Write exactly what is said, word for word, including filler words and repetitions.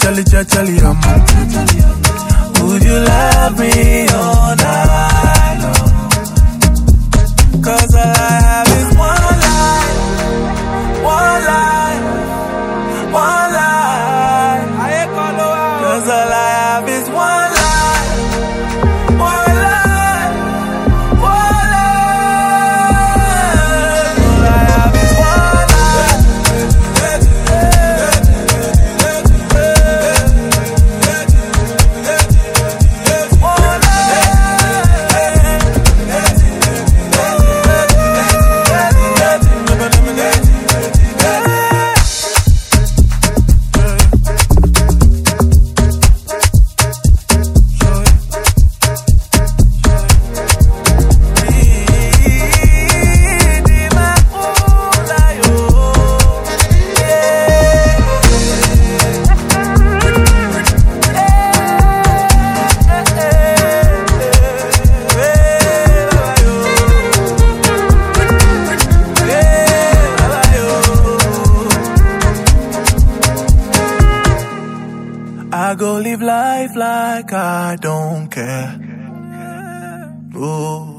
Charlie, Charlie, I'm would you love me all night long? Cause all I have is one life, one life, one life. Cause all I have is one life, one life, one life. All I have is one life. I go live life like I don't care. Ooh.